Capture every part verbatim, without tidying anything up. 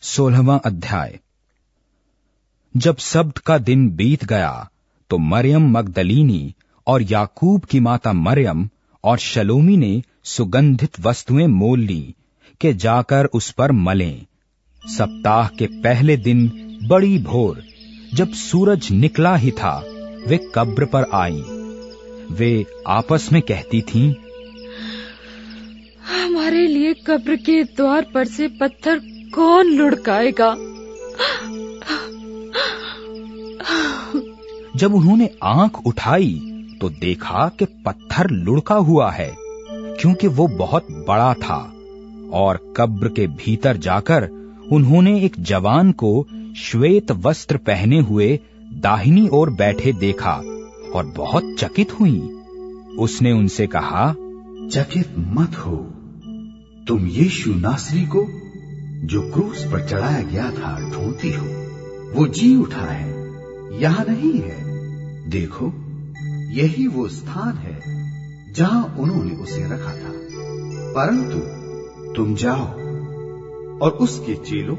सोलहवां अध्याय। जब सब्त का दिन बीत गया तो मरियम मगदलीनी और याकूब की माता मरियम और शलोमी ने सुगंधित वस्तुएं मोल ली कि जाकर उस पर मलें। सप्ताह के पहले दिन बड़ी भोर, जब सूरज निकला ही था, वे कब्र पर आईं। वे आपस में कहती थीं, हमारे लिए कब्र के द्वार पर से पत्थर कौन लुढ़काएगा? जब उन्होंने आंख उठाई तो देखा कि पत्थर लुढ़का हुआ है, क्योंकि वो बहुत बड़ा था। और कब्र के भीतर जाकर उन्होंने एक जवान को श्वेत वस्त्र पहने हुए दाहिनी ओर बैठे देखा और बहुत चकित हुई। उसने उनसे कहा, चकित मत हो, तुम यीशु नासरी को जो क्रूस पर चढ़ाया गया था ढूंढती हो। वो जी उठा है, यहां नहीं है। देखो, यही वो स्थान है जहां उन्होंने उसे रखा था। परंतु तुम जाओ और उसके चेलों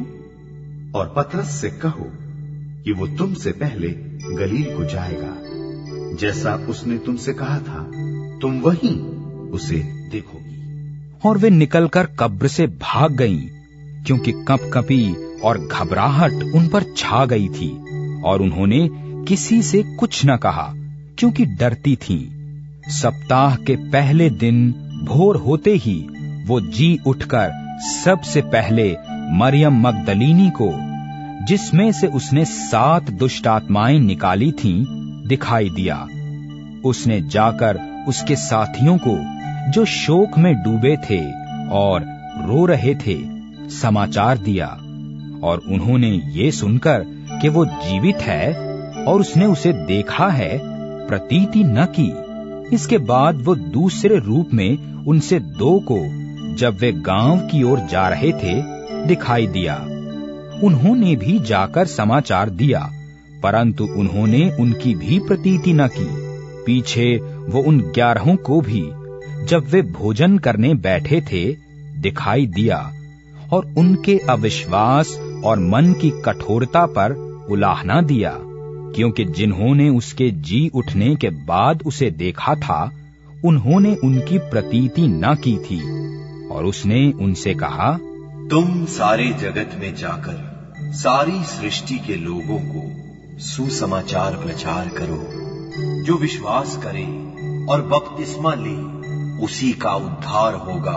और पतरस से कहो कि वो तुमसे पहले गलील को जाएगा। जैसा उसने तुमसे कहा था, तुम वहीं उसे देखोगी। और वे निकलकर कब्र से भाग गईं, क्योंकि कंपकंपी और घबराहट उन पर छा गई थी। और उन्होंने किसी से कुछ न कहा, क्योंकि डरती थीं। सप्ताह के पहले दिन भोर होते ही वो जी उठकर सबसे पहले मरियम मगदलीनी को, जिसमें से उसने सात दुष्ट आत्माएं निकाली थीं, दिखाई दिया। उसने जाकर उसके साथियों को, जो शोक में डूबे थे और रो रहे थे, समाचार दिया। और उन्होंने ये सुनकर कि वो जीवित है और उसने उसे देखा है, प्रतीति न की। इसके बाद वो दूसरे रूप में उनसे दो को, जब वे गांव की ओर जा रहे थे, दिखाई दिया। उन्होंने भी जाकर समाचार दिया, परंतु उन्होंने उनकी भी प्रतीति न की। पीछे वो उन ग्यारहों को भी, जब वे भोजन करने बैठे थे, दिखाई दिया। और उनके अविश्वास और मन की कठोरता पर उलाहना दिया, क्योंकि जिन्होंने उसके जी उठने के बाद उसे देखा था, उन्होंने उनकी प्रतीति न की थी। और उसने उनसे कहा, तुम सारे जगत में जाकर सारी सृष्टि के लोगों को सुसमाचार प्रचार करो। जो विश्वास करे और बपतिस्मा ले, उसी का उद्धार होगा।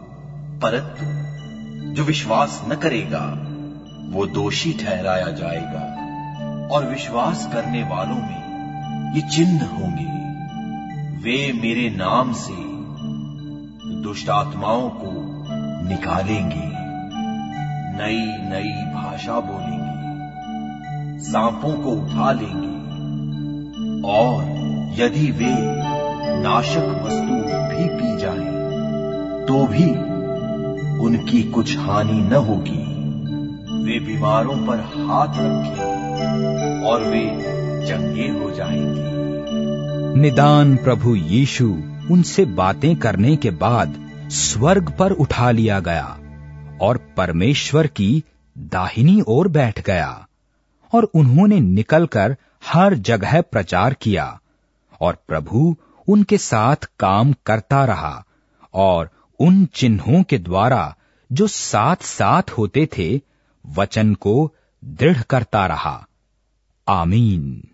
परंतु जो विश्वास न करेगा, वो दोषी ठहराया जाएगा। और विश्वास करने वालों में ये चिन्ह होंगे, वे मेरे नाम से दुष्ट आत्माओं को निकालेंगे, नई नई भाषा बोलेंगे, सांपों को उठा लेंगे, और यदि वे नाशक वस्तु भी पी जाएं, तो भी उनकी कुछ हानि न होगी। वे बीमारों पर हाथ रखेंगे और वे चंगे हो जाएंगे। निदान प्रभु यीशु उनसे बातें करने के बाद स्वर्ग पर उठा लिया गया और परमेश्वर की दाहिनी ओर बैठ गया। और उन्होंने निकलकर हर जगह प्रचार किया, और प्रभु उनके साथ काम करता रहा और उन चिन्हों के द्वारा, जो साथ साथ होते थे, वचन को दृढ़ करता रहा। आमीन।